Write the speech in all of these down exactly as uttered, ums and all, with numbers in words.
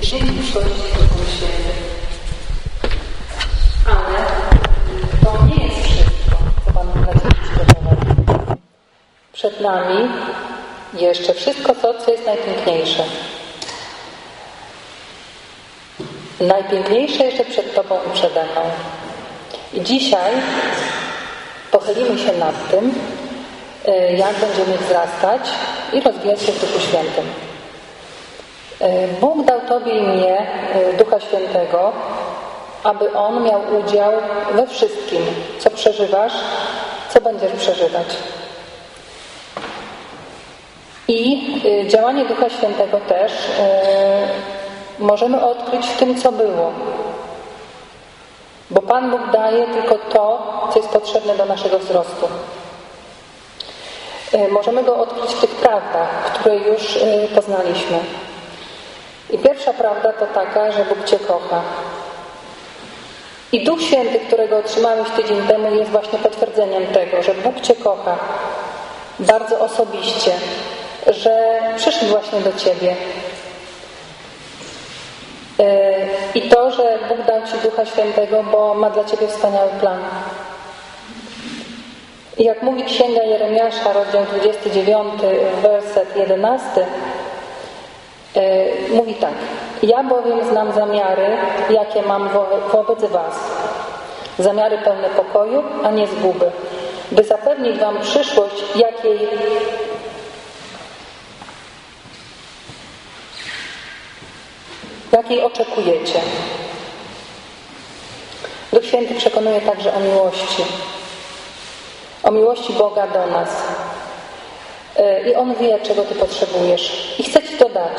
przyszłości Duchu Świętym. Ale to nie jest wszystko, co Pan dla Ciebie przygotował. Przed nami jeszcze wszystko to, co jest najpiękniejsze. Najpiękniejsze jeszcze przed Tobą i przede mną. I dzisiaj pochylimy się nad tym, jak będziemy wzrastać i rozwijać się w Duchu Świętym. Bóg dał Tobie i mnie Ducha Świętego, aby On miał udział we wszystkim, co przeżywasz, co będziesz przeżywać. I działanie Ducha Świętego też możemy odkryć w tym, co było. Bo Pan Bóg daje tylko to, co jest potrzebne do naszego wzrostu. Możemy go odkryć w tych prawdach, które już poznaliśmy. I pierwsza prawda to taka, że Bóg Cię kocha. I Duch Święty, którego otrzymałeś tydzień temu, jest właśnie potwierdzeniem tego, że Bóg Cię kocha bardzo osobiście, że przyszedł właśnie do Ciebie. I to, że Bóg dał Ci Ducha Świętego, bo ma dla Ciebie wspaniały plan. I jak mówi Księga Jeremiasza, rozdział dwudziesty dziewiąty, werset jedenasty, mówi tak: ja bowiem znam zamiary, jakie mam wo- wobec was. Zamiary pełne pokoju, a nie zguby, by zapewnić wam przyszłość, jakiej jakiej oczekujecie. Duch Święty przekonuje także o miłości. O miłości Boga do nas. I On wie, czego Ty potrzebujesz. I chce Ci to dać.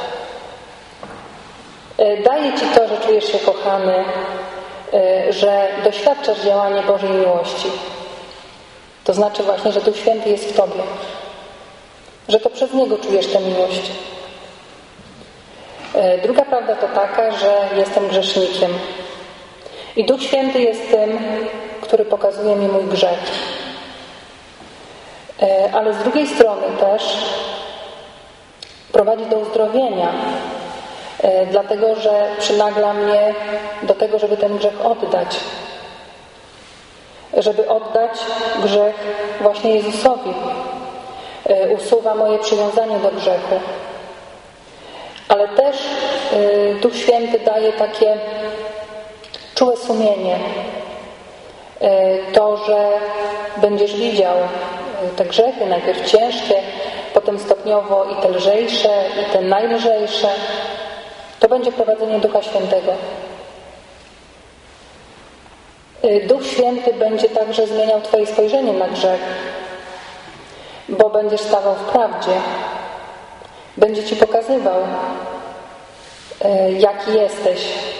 Daje Ci to, że czujesz się kochany, że doświadczasz działania Bożej miłości. To znaczy właśnie, że Duch Święty jest w Tobie. Że to przez Niego czujesz tę miłość. Druga prawda to taka, że jestem grzesznikiem. I Duch Święty jest tym, który pokazuje mi mój grzech. Ale z drugiej strony też prowadzi do uzdrowienia, dlatego że przynagla mnie do tego, żeby ten grzech oddać. Żeby oddać grzech właśnie Jezusowi. Usuwa moje przywiązanie do grzechu. Ale też Duch Święty daje takie czułe sumienie. To, że będziesz widział te grzechy, najpierw ciężkie, potem stopniowo i te lżejsze, i te najlżejsze. To będzie prowadzenie Ducha Świętego. Duch Święty będzie także zmieniał Twoje spojrzenie na grzech, bo będziesz stawał w prawdzie. Będzie Ci pokazywał, jaki jesteś.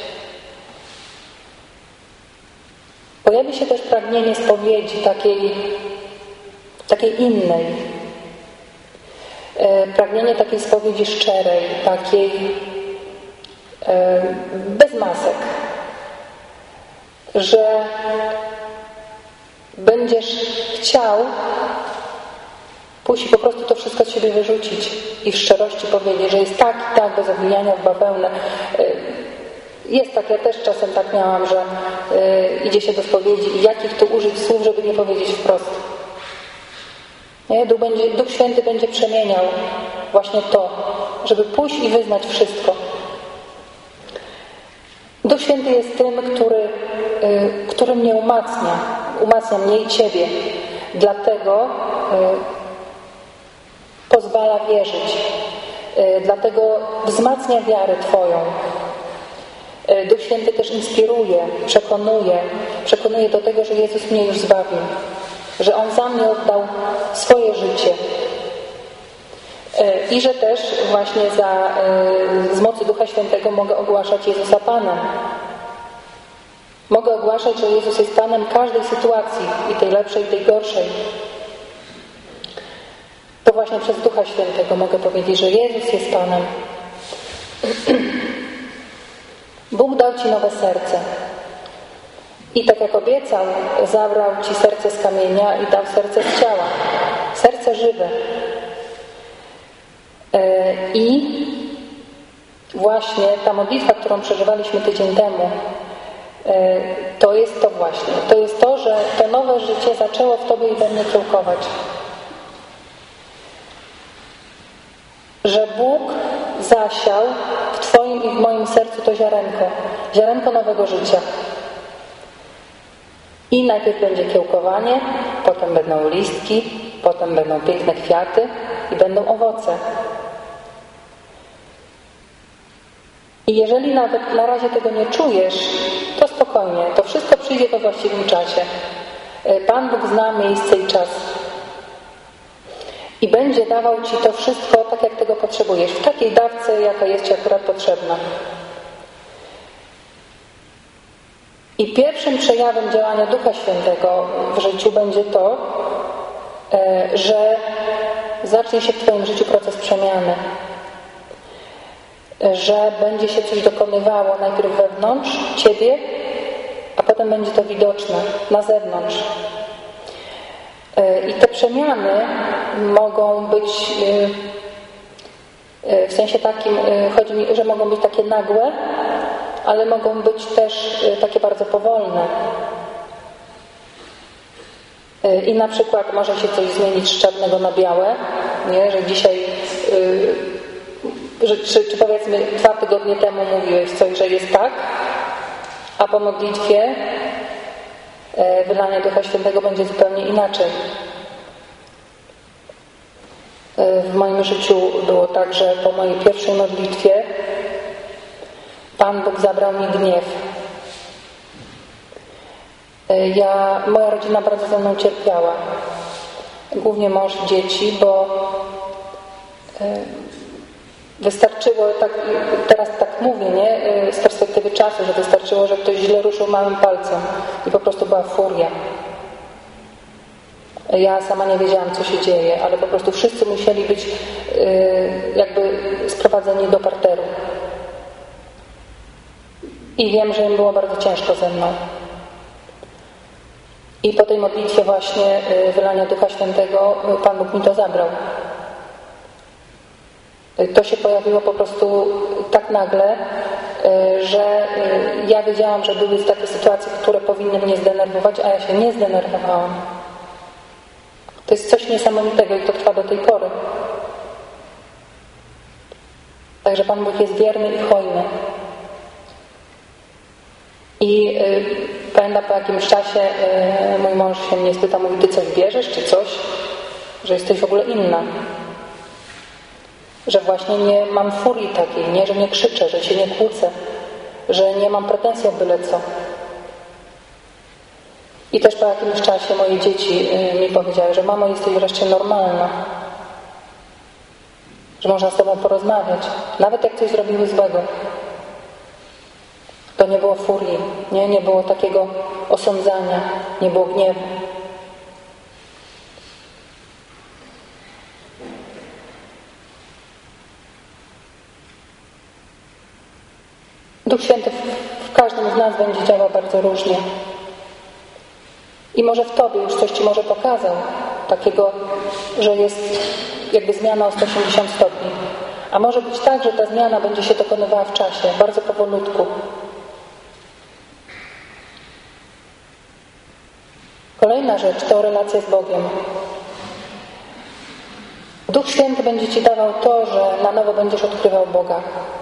Pojawi się też pragnienie spowiedzi takiej, takiej innej. Pragnienie takiej spowiedzi szczerej, takiej bez masek. Że będziesz chciał pójść i po prostu to wszystko z siebie wyrzucić i w szczerości powiedzieć, że jest tak i tak, bez obwijania w bawełnę. Jest tak, ja też czasem tak miałam, że y, idzie się do spowiedzi i jakich tu użyć słów, żeby nie powiedzieć wprost. Nie? Duch, będzie, Duch Święty będzie przemieniał właśnie to, żeby pójść i wyznać wszystko. Duch Święty jest tym, który, y, który mnie umacnia. Umacnia mnie i Ciebie. Dlatego y, pozwala wierzyć. Y, dlatego wzmacnia wiarę Twoją. Duch Święty też inspiruje, przekonuje, przekonuje do tego, że Jezus mnie już zbawił, że On za mnie oddał swoje życie i że też właśnie za, z mocy Ducha Świętego mogę ogłaszać Jezusa Panem. Mogę ogłaszać, że Jezus jest Panem każdej sytuacji, i tej lepszej, i tej gorszej. To właśnie przez Ducha Świętego mogę powiedzieć, że Jezus jest Panem. Bóg dał Ci nowe serce. I tak jak obiecał, zabrał Ci serce z kamienia i dał serce z ciała. Serce żywe. I właśnie ta modlitwa, którą przeżywaliśmy tydzień temu, to jest to właśnie. To jest to, że to nowe życie zaczęło w Tobie i we mnie kiełkować. Że Bóg zasiał w Twoim i w moim sercu to ziarenko. Ziarenko nowego życia. I najpierw będzie kiełkowanie, potem będą listki, potem będą piękne kwiaty i będą owoce. I jeżeli nawet na razie tego nie czujesz, to spokojnie, to wszystko przyjdzie we właściwym czasie. Pan Bóg zna miejsce i czas. I będzie dawał Ci to wszystko tak, jak tego potrzebujesz, w takiej dawce, jaka jest Ci akurat potrzebna. I pierwszym przejawem działania Ducha Świętego w życiu będzie to, że zacznie się w Twoim życiu proces przemiany. Że będzie się coś dokonywało najpierw wewnątrz Ciebie, a potem będzie to widoczne na zewnątrz. I te przemiany mogą być, w sensie takim, chodzi mi, że mogą być takie nagłe, ale mogą być też takie bardzo powolne. I na przykład może się coś zmienić z czarnego na białe, nie? Że dzisiaj, że, czy, czy powiedzmy dwa tygodnie temu mówiłeś coś, że jest tak, a po modlitwie wylanie Ducha Świętego będzie zupełnie inaczej. W moim życiu było tak, że po mojej pierwszej modlitwie Pan Bóg zabrał mi gniew. Ja, moja rodzina bardzo ze mną cierpiała. Głównie mąż i dzieci, bo wystarczyło, tak, teraz tak mówię, nie, z perspektywy czasu, że wystarczyło, że ktoś źle ruszył małym palcem i po prostu była furia. Ja sama nie wiedziałam, co się dzieje, ale po prostu wszyscy musieli być jakby sprowadzeni do parteru. I wiem, że im było bardzo ciężko ze mną. I po tej modlitwie właśnie wylania Ducha Świętego Pan Bóg mi to zabrał. To się pojawiło po prostu tak nagle, że ja wiedziałam, że były takie sytuacje, które powinny mnie zdenerwować, a ja się nie zdenerwowałam. To jest coś niesamowitego i to trwa do tej pory. Także Pan Bóg jest wierny i hojny. I yy, pamiętam, po jakimś czasie yy, mój mąż się mnie spyta, mówi, ty coś bierzesz, czy coś? Że jesteś w ogóle inna. Że właśnie nie mam furii takiej, nie, że nie krzyczę, że się nie kłócę, że nie mam pretensji o byle co. I też po jakimś czasie moje dzieci yy, mi powiedziały, że mamo, jesteś wreszcie normalna. Że można z tobą porozmawiać, nawet jak coś zrobiły złego. To nie było furii, nie? Nie było takiego osądzania, nie było gniewu. Duch Święty w każdym z nas będzie działał bardzo różnie. I może w Tobie już coś Ci może pokazał, takiego, że jest jakby zmiana o sto osiemdziesiąt stopni. A może być tak, że ta zmiana będzie się dokonywała w czasie, bardzo powolutku. Kolejna rzecz to relacja z Bogiem. Duch Święty będzie Ci dawał to, że na nowo będziesz odkrywał Boga.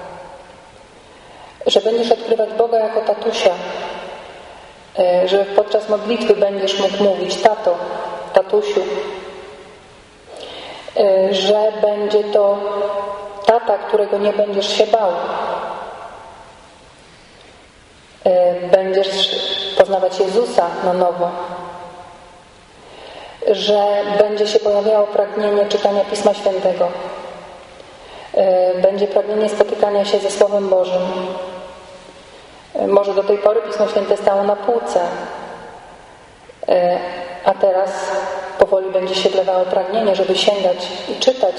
Że będziesz odkrywać Boga jako tatusia. Że podczas modlitwy będziesz mógł mówić tato, tatusiu. Że będzie to tata, którego nie będziesz się bał. Będziesz poznawać Jezusa na nowo. Że będzie się pojawiało pragnienie czytania Pisma Świętego. Będzie pragnienie spotykania się ze Słowem Bożym. Może do tej pory Pismo Święte stało na półce, a teraz powoli będzie się wlewało pragnienie, żeby sięgać i czytać.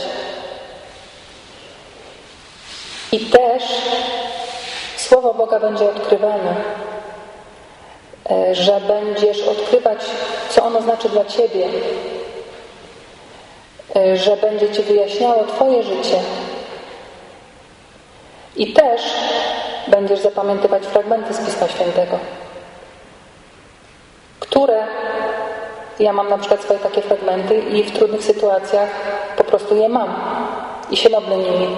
I też Słowo Boga będzie odkrywane, że będziesz odkrywać, co ono znaczy dla Ciebie, że będzie Ci wyjaśniało Twoje życie, I też będziesz zapamiętywać fragmenty z Pisma Świętego, które ja mam na przykład swoje takie fragmenty i w trudnych sytuacjach po prostu je mam i się modlę nimi.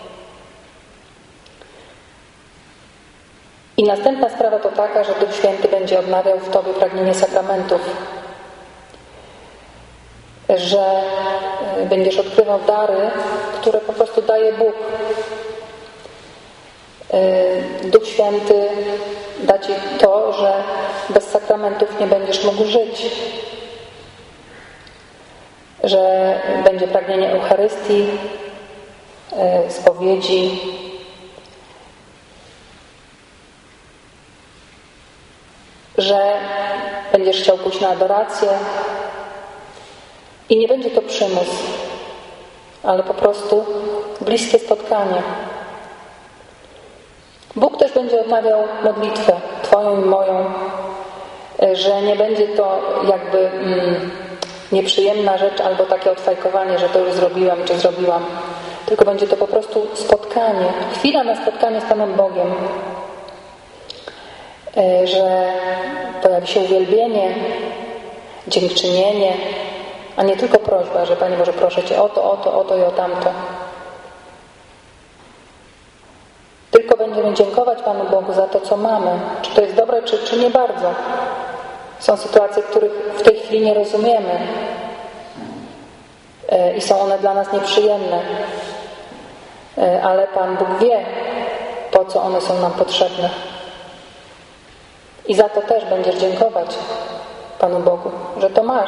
I następna sprawa to taka, że Duch Święty będzie odnawiał w Tobie pragnienie sakramentów, że będziesz odkrywał dary, które po prostu daje Bóg. Duch Święty da Ci to, że bez sakramentów nie będziesz mógł żyć, że będzie pragnienie Eucharystii, spowiedzi, że będziesz chciał pójść na adorację i nie będzie to przymus, ale po prostu bliskie spotkanie. Bóg też będzie odnawiał modlitwę Twoją i moją, że nie będzie to jakby mm, nieprzyjemna rzecz albo takie odfajkowanie, że to już zrobiłam czy zrobiłam, tylko będzie to po prostu spotkanie, chwila na spotkanie z Panem Bogiem, że pojawi się uwielbienie, dziękczynienie, a nie tylko prośba, że Panie Boże, proszę Cię o to, o to, o to i o tamto. Tylko będziemy dziękować Panu Bogu za to, co mamy. Czy to jest dobre, czy, czy nie bardzo. Są sytuacje, których w tej chwili nie rozumiemy i są one dla nas nieprzyjemne. Ale Pan Bóg wie, po co one są nam potrzebne. I za to też będziesz dziękować Panu Bogu, że to masz.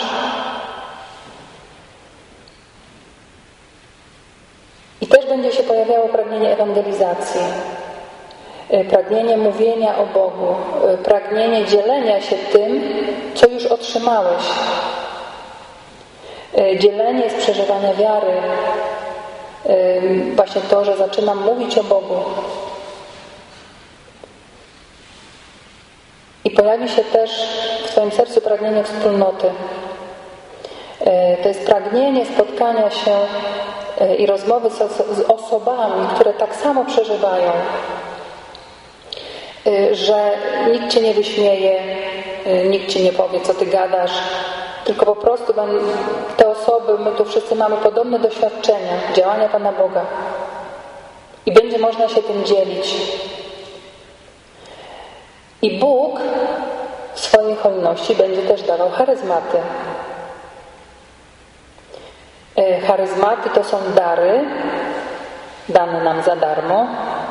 I też będzie się pojawiało pragnienie ewangelizacji, pragnienie mówienia o Bogu, pragnienie dzielenia się tym, co już otrzymałeś. Dzielenie z przeżywania wiary, właśnie to, że zaczynam mówić o Bogu. I pojawi się też w Twoim sercu pragnienie wspólnoty. To jest pragnienie spotkania się i rozmowy z osobami, które tak samo przeżywają, że nikt Cię nie wyśmieje, nikt Ci nie powie, co Ty gadasz, tylko po prostu te osoby, my tu wszyscy mamy podobne doświadczenia działania Pana Boga i będzie można się tym dzielić. I Bóg w swojej hojności będzie też dawał charyzmaty. Charyzmaty to są dary dane nam za darmo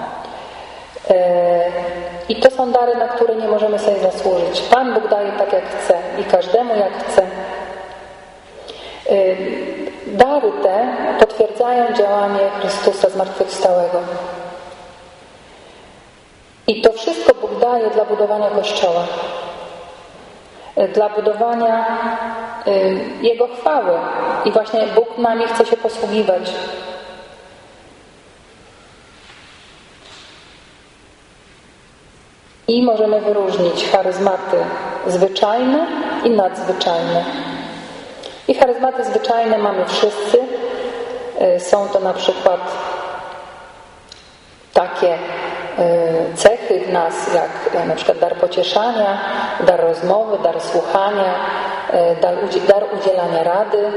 i to są dary, na które nie możemy sobie zasłużyć. Pan Bóg daje tak, jak chce i każdemu jak chce. Dary te potwierdzają działanie Chrystusa zmartwychwstałego. I to wszystko Bóg daje dla budowania Kościoła. Dla budowania Jego chwały. I właśnie Bóg nami chce się posługiwać. I możemy wyróżnić charyzmaty zwyczajne i nadzwyczajne. I charyzmaty zwyczajne mamy wszyscy. Są to na przykład takie cechy w nas, jak na przykład dar pocieszania, dar rozmowy, dar słuchania, dar, dar udzielania rady,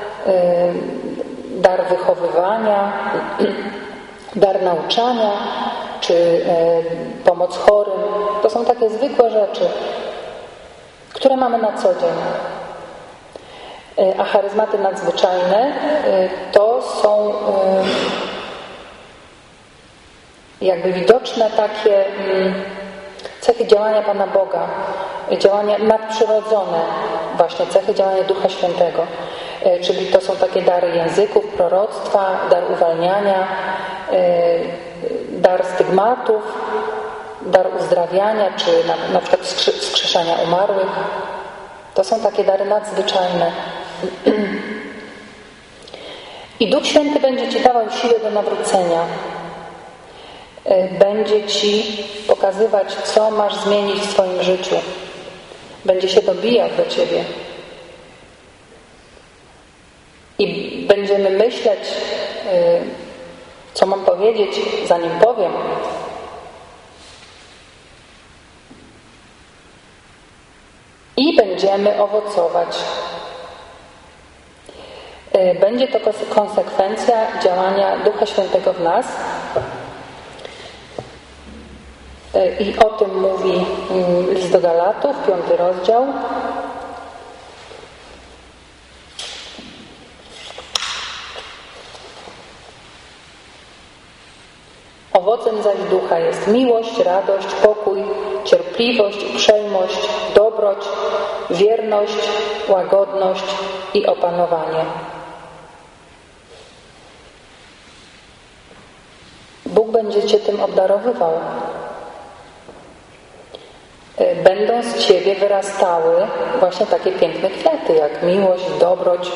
dar wychowywania, dar nauczania, czy pomoc chorym. To są takie zwykłe rzeczy, które mamy na co dzień. A charyzmaty nadzwyczajne to są jakby widoczne takie cechy działania Pana Boga, działania nadprzyrodzone, właśnie cechy działania Ducha Świętego. Czyli to są takie dary języków, proroctwa, dar uwalniania, dar stygmatów, dar uzdrawiania, czy na, na przykład wskrzeszania umarłych. To są takie dary nadzwyczajne. I Duch Święty będzie Ci dawał siłę do nawrócenia. Będzie Ci pokazywać, co masz zmienić w swoim życiu. Będzie się dobijał do Ciebie. I będziemy myśleć, Co mam powiedzieć, zanim powiem? I będziemy owocować. Będzie to konsekwencja działania Ducha Świętego w nas. I o tym mówi list do Galatów, piąty rozdział. Owocem zaś ducha jest miłość, radość, pokój, cierpliwość, uprzejmość, dobroć, wierność, łagodność i opanowanie. Bóg będzie Cię tym obdarowywał. Będą z Ciebie wyrastały właśnie takie piękne kwiaty, jak miłość, dobroć,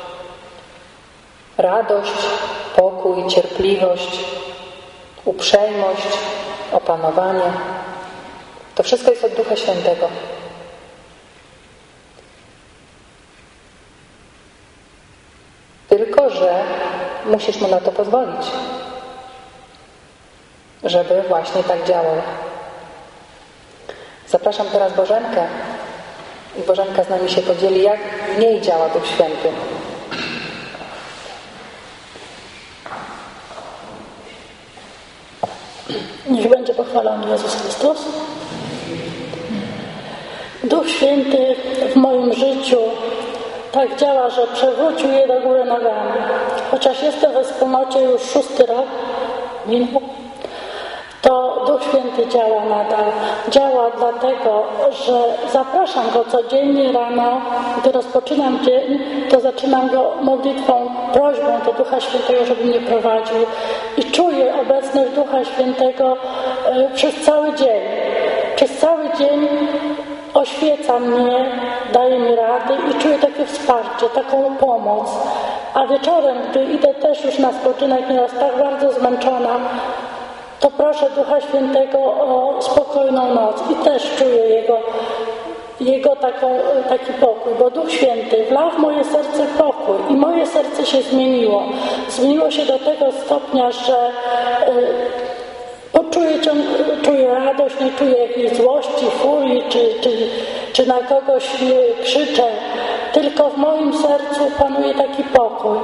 radość, pokój, cierpliwość, uprzejmość, opanowanie. To wszystko jest od Ducha Świętego. Tylko że musisz Mu na to pozwolić, żeby właśnie tak działał. Zapraszam teraz Bożenkę i Bożenka z nami się podzieli, jak w niej działa Duch Święty. Niech będzie pochwalony Jezus Chrystus. Duch Święty w moim życiu tak działa, że przewrócił je do góry nogami. Chociaż jestem we wspólnocie już szósty rok minął, to Duch Święty działa nadal. Działa dlatego, że zapraszam Go codziennie rano, gdy rozpoczynam dzień, to zaczynam Go modlitwą, prośbą do Ducha Świętego, żeby mnie prowadził. I czuję obecność Ducha Świętego y, przez cały dzień. Przez cały dzień oświeca mnie, daje mi rady i czuję takie wsparcie, taką pomoc. A wieczorem, gdy idę też już na spoczynek, nieraz tak bardzo zmęczona, to proszę Ducha Świętego o spokojną noc i też czuję Jego, Jego taką, taki pokój, bo Duch Święty wlał w moje serce pokój i moje serce się zmieniło. Zmieniło się do tego stopnia, że y, poczuję, czuję radość, nie czuję jakiejś złości, furii, czy, czy, czy na kogoś nie krzyczę, tylko w moim sercu panuje taki pokój.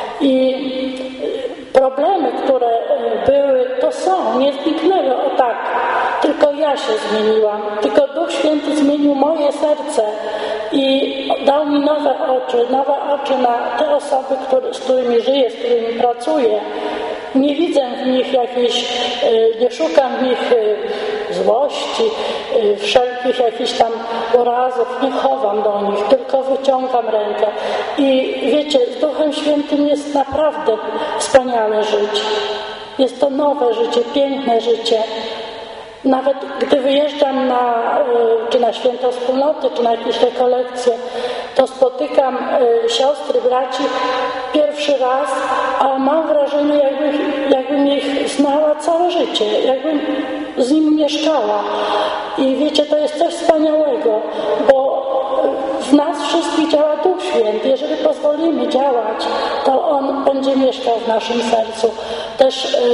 I problemy, które były, to są, nie zniknęły o tak. Tylko ja się zmieniłam. Tylko Duch Święty zmienił moje serce i dał mi nowe oczy, nowe oczy na te osoby, które, z którymi żyję, z którymi pracuję. Nie widzę w nich jakiejś, nie szukam w nich złości, wszelkich jakichś tam urazów, nie chowam do nich, tylko wyciągam rękę. I wiecie, z Duchem Świętym jest naprawdę wspaniale żyć. Jest to nowe życie, piękne życie. Nawet gdy wyjeżdżam na, czy na święto wspólnoty, czy na jakieś rekolekcje, to spotykam siostry, braci pierwszy raz, a mam wrażenie, jakby, jakbym ich znała całe życie, jakbym z nimi mieszkała. I wiecie, to jest coś wspaniałego, bo w nas wszystkich działa Duch Święty. Jeżeli pozwolimy działać, to On będzie mieszkał w naszym sercu. Też yy,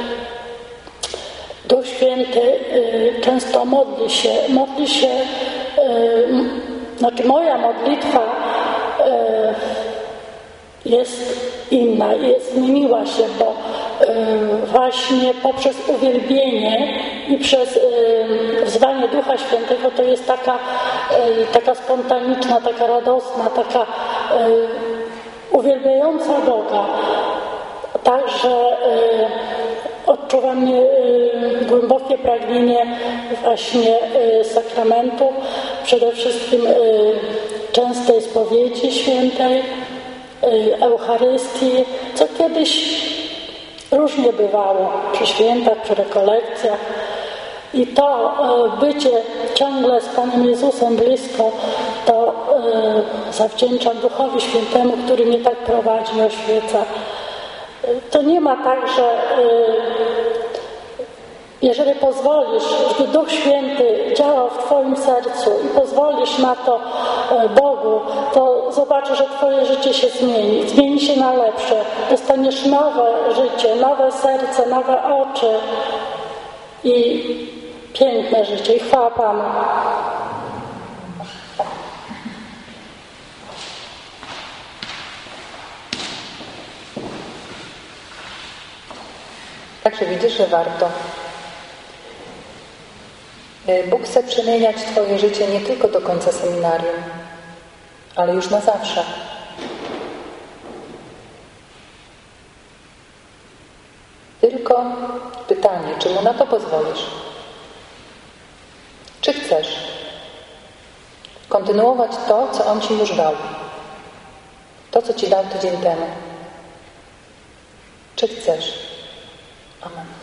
Duch Święty y, często modli się, modli się, y, znaczy moja modlitwa y, jest inna, jest, zmieniła się, bo y, właśnie poprzez uwielbienie i przez y, wzwanie Ducha Świętego to jest taka, y, taka spontaniczna, taka radosna, taka y, uwielbiająca Boga. Także y, odczuwa mnie y, głębokie pragnienie właśnie y, sakramentu, przede wszystkim y, częstej spowiedzi świętej, y, Eucharystii, co kiedyś różnie bywało przy świętach, przy rekolekcjach. I to y, bycie ciągle z Panem Jezusem blisko, to y, zawdzięczam Duchowi Świętemu, który mnie tak prowadzi i oświeca. To nie ma tak, że Jeżeli pozwolisz, żeby Duch Święty działał w Twoim sercu i pozwolisz na to Bogu, to zobaczysz, że Twoje życie się zmieni. Zmieni się na lepsze. Dostaniesz nowe życie, nowe serce, nowe oczy i piękne życie. I chwała Panu. Także widzisz, że warto. Bóg chce przemieniać Twoje życie nie tylko do końca seminarium, ale już na zawsze. Tylko pytanie, czy Mu na to pozwolisz? Czy chcesz kontynuować to, co On Ci już dał? To, co Ci dał tydzień temu? Czy chcesz? Amen.